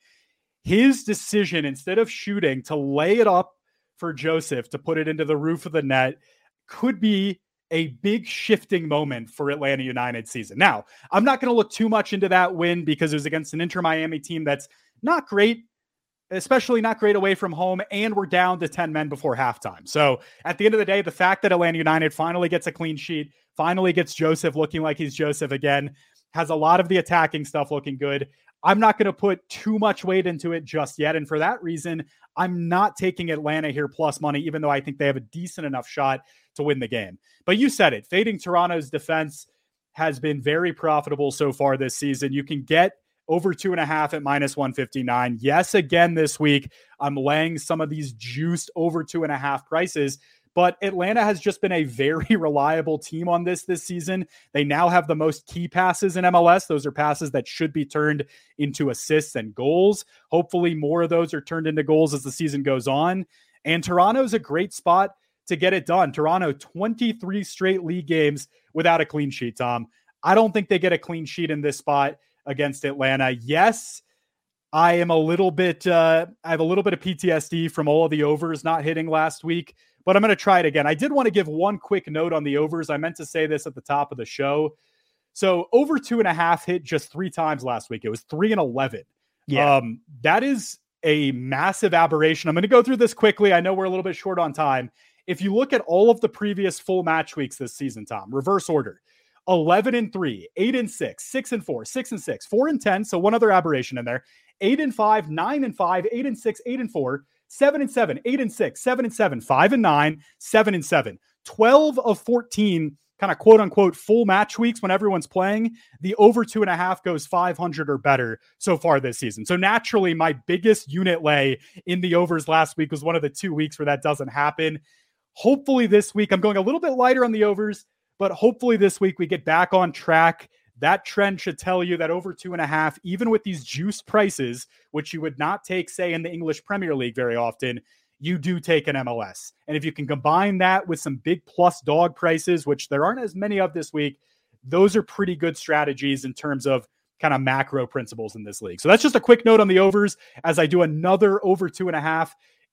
His decision, instead of shooting, to lay it up for Joseph to put it into the roof of the net could be a big shifting moment for Atlanta United season. Now, I'm not going to look too much into that win because it was against an Inter Miami team that's not great, especially not great away from home, and we're down to 10 men before halftime. So at the end of the day, the fact that Atlanta United finally gets a clean sheet, finally gets Joseph looking like he's Joseph again, has a lot of the attacking stuff looking good. I'm not going to put too much weight into it just yet. And for that reason, I'm not taking Atlanta here plus money, even though I think they have a decent enough shot to win the game. But you said it, fading Toronto's defense has been very profitable so far this season. You can get over 2.5 at minus 159. Yes, again this week, I'm laying some of these juiced over 2.5 prices, but Atlanta has just been a very reliable team on this season. They now have the most key passes in MLS. Those are passes that should be turned into assists and goals. Hopefully more of those are turned into goals as the season goes on. And Toronto's a great spot to get it done. Toronto, 23 straight league games without a clean sheet, Tom. I don't think they get a clean sheet in this spot against Atlanta. Yes, I am a little bit, I have a little bit of PTSD from all of the overs not hitting last week, but I'm going to try it again. I did want to give one quick note on the overs. I meant to say this at the top of the show. So over 2.5 hit just 3 times last week. It was 3 and 11. Yeah. That is a massive aberration. I'm going to go through this quickly. I know we're a little bit short on time. If you look at all of the previous full match weeks this season, Tom, reverse order, 11 and 3, 8 and 6, 6 and 4, 6 and 6, 4 and 10. So one other aberration in there, 8 and 5, 9 and 5, 8 and 6, 8 and 4, 7 and 7, 8 and 6, 7 and 7, 5 and 9, 7 and 7, 12 of 14 kind of quote unquote full match weeks when everyone's playing. The over 2.5 goes 500 or better so far this season. So naturally, my biggest unit lay in the overs last week was one of the 2 weeks where that doesn't happen. Hopefully this week, I'm going a little bit lighter on the overs, but hopefully this week we get back on track. That trend should tell you that over 2.5, even with these juiced prices, which you would not take, say, in the English Premier League very often, you do take an MLS. And if you can combine that with some big plus dog prices, which there aren't as many of this week, those are pretty good strategies in terms of kind of macro principles in this league. So that's just a quick note on the overs as I do another over 2.5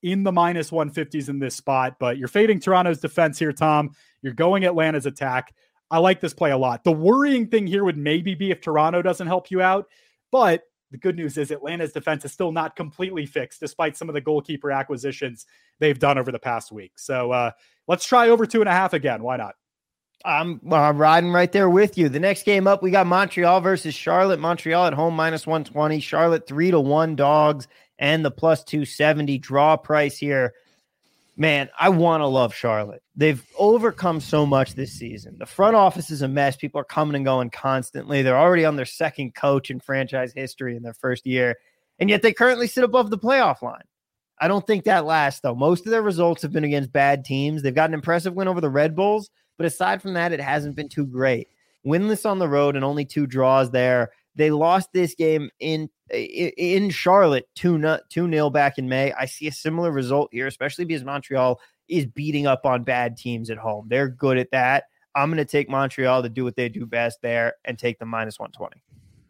in the minus 150s in this spot, but you're fading Toronto's defense here, Tom. You're going Atlanta's attack. I like this play a lot. The worrying thing here would maybe be if Toronto doesn't help you out, but the good news is Atlanta's defense is still not completely fixed, despite some of the goalkeeper acquisitions they've done over the past week. So let's try over 2.5 again. Why not? I'm riding right there with you. The next game up, we got Montreal versus Charlotte. Montreal at home, minus 120. Charlotte 3-1 dogs and the plus 270 draw price here. Man, I want to love Charlotte. They've overcome so much this season. The front office is a mess. People are coming and going constantly. They're already on their second coach in franchise history in their first year, and yet they currently sit above the playoff line. I don't think that lasts, though. Most of their results have been against bad teams. They've got an impressive win over the Red Bulls, but aside from that, it hasn't been too great. Winless on the road and only 2 draws there. They lost this game in Charlotte 2-0 back in May. I see a similar result here, especially because Montreal is beating up on bad teams at home. They're good at that. I'm going to take Montreal to do what they do best there and take the minus 120.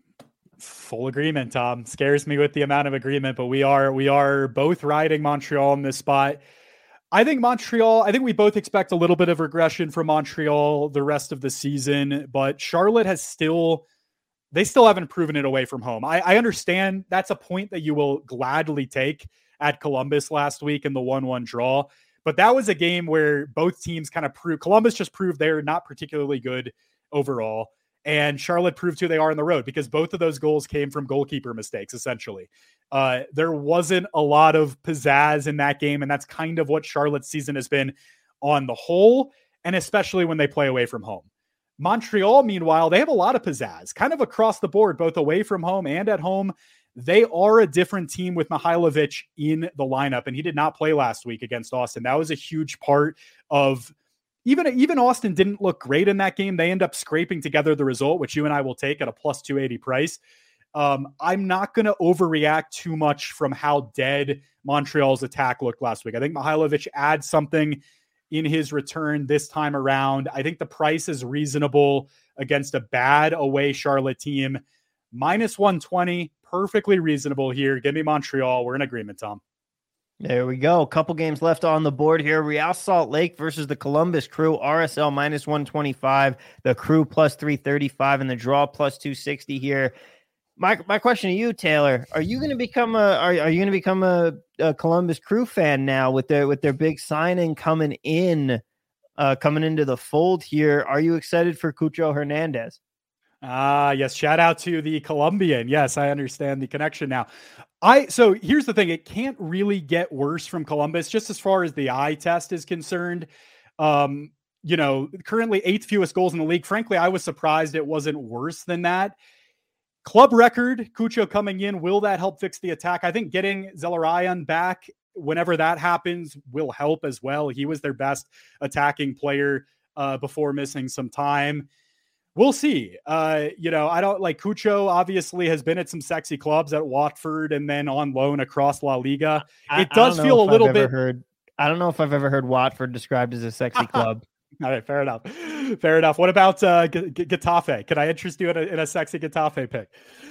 Full agreement, Tom. Scares me with the amount of agreement, but we are both riding Montreal in this spot. I think we both expect a little bit of regression from Montreal the rest of the season, but Charlotte they still haven't proven it away from home. I understand that's a point that you will gladly take at Columbus last week in the 1-1 draw, but that was a game where both teams kind of Columbus just proved they're not particularly good overall, and Charlotte proved who they are on the road because both of those goals came from goalkeeper mistakes, essentially. There wasn't a lot of pizzazz in that game, and that's kind of what Charlotte's season has been on the whole, and especially when they play away from home. Montreal, meanwhile, they have a lot of pizzazz, kind of across the board, both away from home and at home. They are a different team with Mihailovic in the lineup, and he did not play last week against Austin. That was a huge part of even Austin didn't look great in that game. They end up scraping together the result, which you and I will take at a plus 280 price. I'm not going to overreact too much from how dead Montreal's attack looked last week. I think Mihailovic adds something in his return this time around. I think the price is reasonable against a bad away Charlotte team. Minus 120, perfectly reasonable here. Give me Montreal. We're in agreement, Tom. There we go. A couple games left on the board here. Real Salt Lake versus the Columbus Crew. RSL minus 125. The Crew plus 335 and the draw plus 260 here. My question to you, Taylor, are you going to become a Columbus Crew fan now with their big signing coming into the fold here? Are you excited for Cucho Hernandez? Yes. Shout out to the Colombian. Yes, I understand the connection now. So here's the thing. It can't really get worse from Columbus, just as far as the eye test is concerned. Currently 8th fewest goals in the league. Frankly, I was surprised it wasn't worse than that. Club record, Cucho coming in. Will that help fix the attack? I think getting Zelarayan back whenever that happens will help as well. He was their best attacking player before missing some time. We'll see. I don't like Cucho obviously has been at some sexy clubs at Watford and then on loan across La Liga. It does feel a little bit. I don't know if I've ever heard Watford described as a sexy club. All right, fair enough. Fair enough. What about Getafe? Can I interest you in a sexy Getafe pick?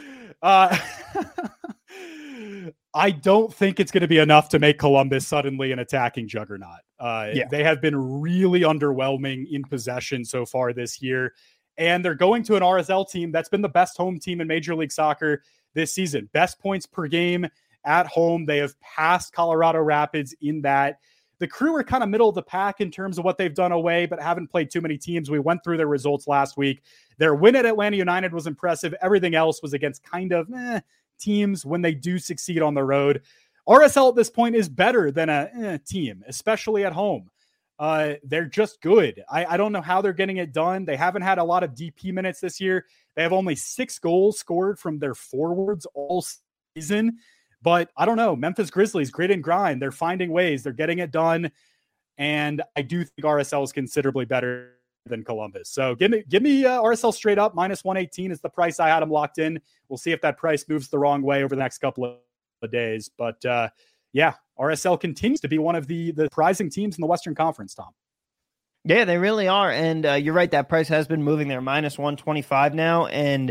I don't think it's going to be enough to make Columbus suddenly an attacking juggernaut. They have been really underwhelming in possession so far this year, and they're going to an RSL team that's been the best home team in Major League Soccer this season. Best points per game at home. They have passed Colorado Rapids in that. The Crew are kind of middle of the pack in terms of what they've done away, but haven't played too many teams. We went through their results last week. Their win at Atlanta United was impressive. Everything else was against kind of teams when they do succeed on the road. RSL at this point is better than a team, especially at home. They're just good. I don't know how they're getting it done. They haven't had a lot of DP minutes this year. They have only 6 goals scored from their forwards all season. But I don't know. Memphis Grizzlies, grit and grind. They're finding ways. They're getting it done. And I do think RSL is considerably better than Columbus. So give me RSL straight up. Minus 118 is the price I had them locked in. We'll see if that price moves the wrong way over the next couple of days. But RSL continues to be one of the surprising teams in the Western Conference, Tom. Yeah, they really are. And you're right. That price has been moving there. Minus 125 now. And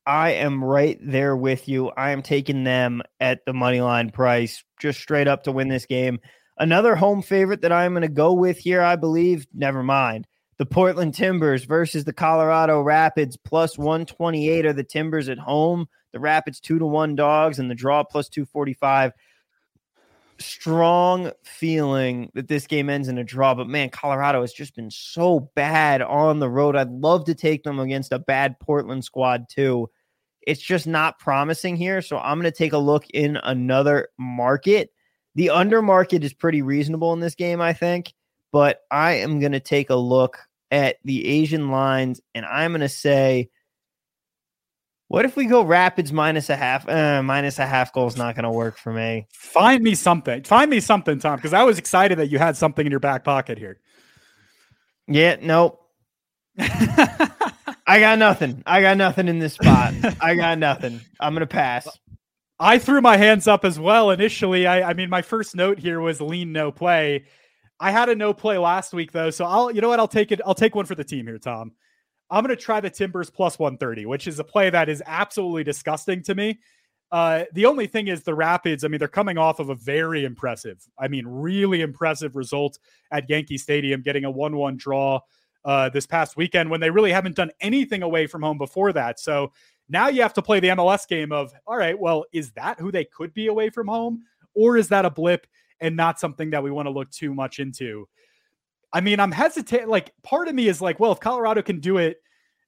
I am right there with you. I am taking them at the money line price, just straight up to win this game. Another home favorite that I'm going to go with here, I believe, never mind. The Portland Timbers versus the Colorado Rapids, plus 128 are the Timbers at home. The Rapids 2-1 dogs, and the draw plus 245. Strong feeling that this game ends in a draw, but man, Colorado has just been so bad on the road. I'd love to take them against a bad Portland squad too. It's just not promising here, so I'm going to take a look in another market. The under market is pretty reasonable in this game, I think, but I am going to take a look at the Asian lines, and I'm going to say, what if we go Rapids minus a half? Minus a half goal is not going to work for me. Find me something, Tom, because I was excited that you had something in your back pocket here. Yeah, nope. I got nothing. In this spot. I got nothing. I'm going to pass. I threw my hands up as well initially. I mean, my first note here was lean no play. I had a no play last week though, so I'll take it. I'll take one for the team here, Tom. I'm going to try the Timbers plus 130, which is a play that is absolutely disgusting to me. The only thing is the Rapids, I mean, they're coming off of a very impressive, really impressive result at Yankee Stadium, getting a 1-1 draw this past weekend when they really haven't done anything away from home before that. So now you have to play the MLS game of, all right, well, is that who they could be away from home? Or is that a blip and not something that we want to look too much into? I mean, I'm hesitant. Like, part of me is like, well, if Colorado can do it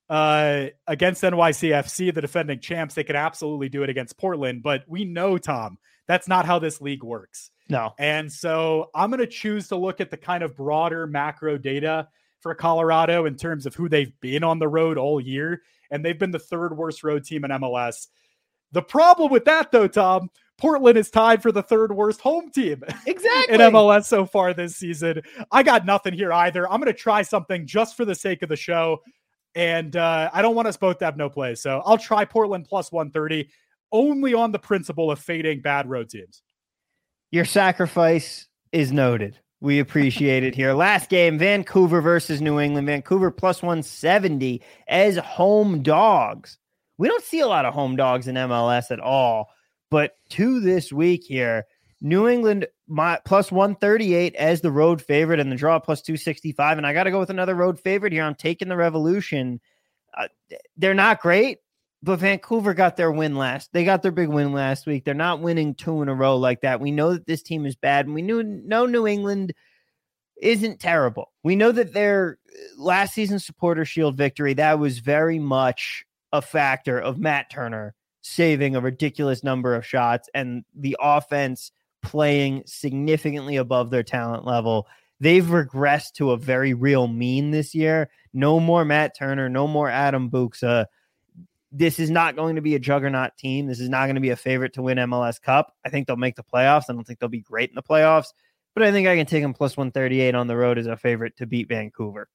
against NYCFC, the defending champs, they could absolutely do it against Portland. But we know, Tom, that's not how this league works. No. And so I'm going to choose to look at the kind of broader macro data for Colorado in terms of who they've been on the road all year. And they've been the third worst road team in MLS. The problem with that, though, Tom, Portland is tied for the third worst home team exactly in MLS so far this season. I got nothing here either. I'm going to try something just for the sake of the show. And I don't want us both to have no play. So I'll try Portland plus 130 only on the principle of fading bad road teams. Your sacrifice is noted. We appreciate it here. Last game, Vancouver versus New England. Vancouver plus 170 as home dogs. We don't see a lot of home dogs in MLS at all. But to this week here, New England plus 138 as the road favorite and the draw plus 265. And I got to go with another road favorite here. I'm taking the Revolution. They're not great, but Vancouver got their win they got their big win last week. They're not winning 2 in a row like that. We know that this team is bad, and we know New England isn't terrible. We know that their last season Supporter Shield victory, that was very much a factor of Matt Turner saving a ridiculous number of shots and the offense playing significantly above their talent level. They've regressed to a very real mean this year. No more Matt Turner, no more Adam Buksa. This is not going to be a juggernaut team. This is not going to be a favorite to win MLS Cup. I think they'll make the playoffs. I don't think they'll be great in the playoffs, but I think I can take them plus 138 on the road as a favorite to beat Vancouver.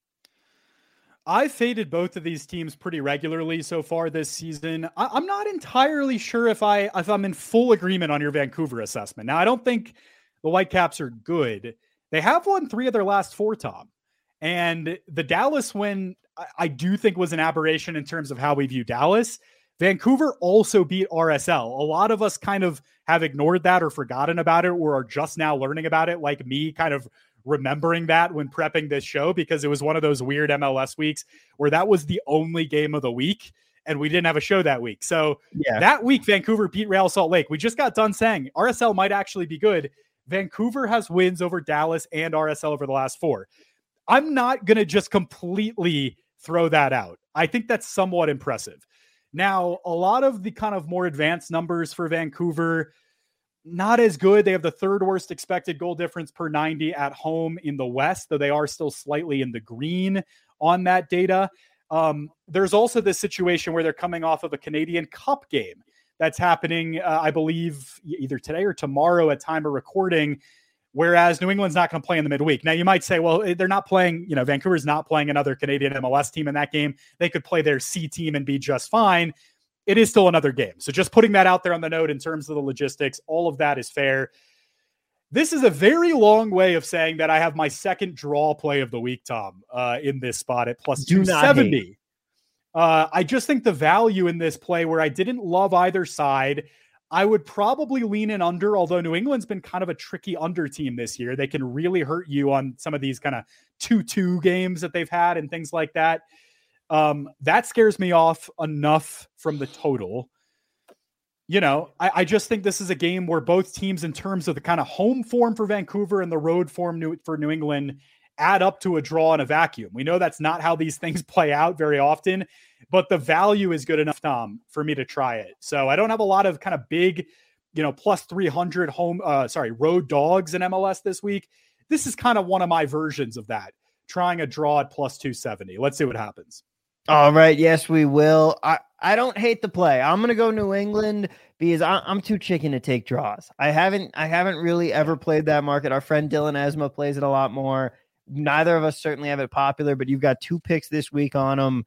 I've faded both of these teams pretty regularly so far this season. I'm not entirely sure if I'm in full agreement on your Vancouver assessment. Now, I don't think the Whitecaps are good. They have won 3 of their last 4, Tom. And the Dallas win, I do think was an aberration in terms of how we view Dallas. Vancouver also beat RSL. A lot of us kind of have ignored that or forgotten about it or are just now learning about it, like me kind of remembering that when prepping this show, because it was one of those weird MLS weeks where that was the only game of the week and we didn't have a show that week. So that week, Vancouver beat Real Salt Lake. We just got done saying RSL might actually be good. Vancouver has wins over Dallas and RSL over the last 4. I'm not going to just completely throw that out. I think that's somewhat impressive. Now, a lot of the kind of more advanced numbers for Vancouver, not as good. They have the 3rd worst expected goal difference per 90 at home in the West, though they are still slightly in the green on that data. There's also this situation where they're coming off of a Canadian Cup game that's happening, I believe, either today or tomorrow at time of recording, whereas New England's not going to play in the midweek. Now, you might say, well, they're not playing, Vancouver's not playing another Canadian MLS team in that game. They could play their C team and be just fine. It is still another game. So just putting that out there on the note in terms of the logistics, all of that is fair. This is a very long way of saying that I have my second draw play of the week, Tom, in this spot at plus 270. I just think the value in this play, where I didn't love either side, I would probably lean in under, although New England's been kind of a tricky under team this year. They can really hurt you on some of these kind of 2-2 games that they've had and things like that. That scares me off enough from the total. You know, I just think this is a game where both teams, in terms of the kind of home form for Vancouver and the road form for New England, add up to a draw in a vacuum. We know that's not how these things play out very often, but the value is good enough, Tom, for me to try it. So I don't have a lot of kind of big, plus 300 road dogs in MLS this week. This is kind of one of my versions of that, trying a draw at plus 270. Let's see what happens. All right. Yes, we will. I don't hate the play. I'm going to go New England because I'm too chicken to take draws. I haven't really ever played that market. Our friend Dylan Esma plays it a lot more. Neither of us certainly have it popular, but you've got 2 picks this week on them.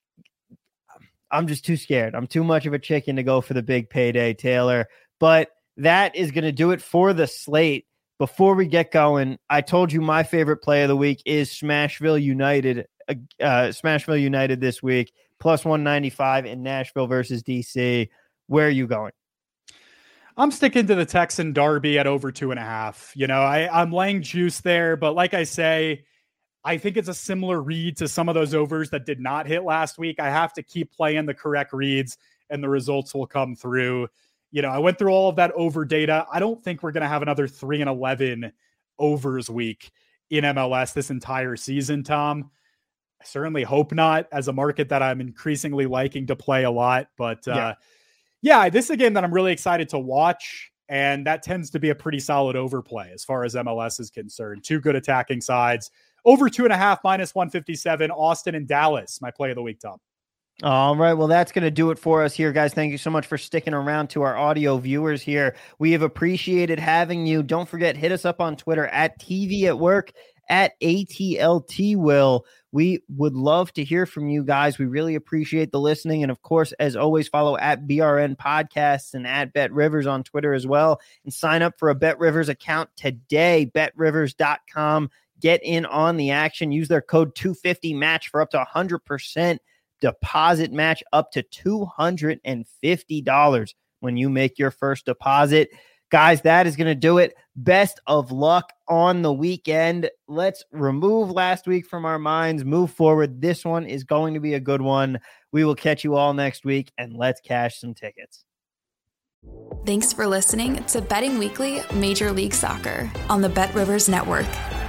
I'm just too scared. I'm too much of a chicken to go for the big payday, Taylor. But that is going to do it for the slate. Before we get going, I told you my favorite play of the week is Smashville United. Smashville United this week, plus 195 in Nashville versus DC. Where are you going? I'm sticking to the Texan Derby at over 2.5. I'm laying juice there, but like I say, I think it's a similar read to some of those overs that did not hit last week. I have to keep playing the correct reads and the results will come through. I went through all of that over data. I don't think we're going to have another 3-11 overs week in MLS this entire season, Tom. I certainly hope not, as a market that I'm increasingly liking to play a lot. But this is a game that I'm really excited to watch. And that tends to be a pretty solid overplay as far as MLS is concerned. 2 good attacking sides. Over 2.5, minus 157, Austin and Dallas, my play of the week, Tom. All right. Well, that's going to do it for us here, guys. Thank you so much for sticking around. To our audio viewers here, we have appreciated having you. Don't forget, hit us up on Twitter at TV at Work, at ATLT Will. We would love to hear from you guys. We really appreciate the listening. And of course, as always, follow at BRN Podcasts and at Bet Rivers on Twitter as well. And sign up for a Bet Rivers account today, betrivers.com. Get in on the action. Use their code 250match for up to 100% deposit match, up to $250 when you make your first deposit. Guys, that is going to do it. Best of luck on the weekend. Let's remove last week from our minds, move forward. This one is going to be a good one. We will catch you all next week, and let's cash some tickets. Thanks for listening to Betting Weekly Major League Soccer on the Bet Rivers Network.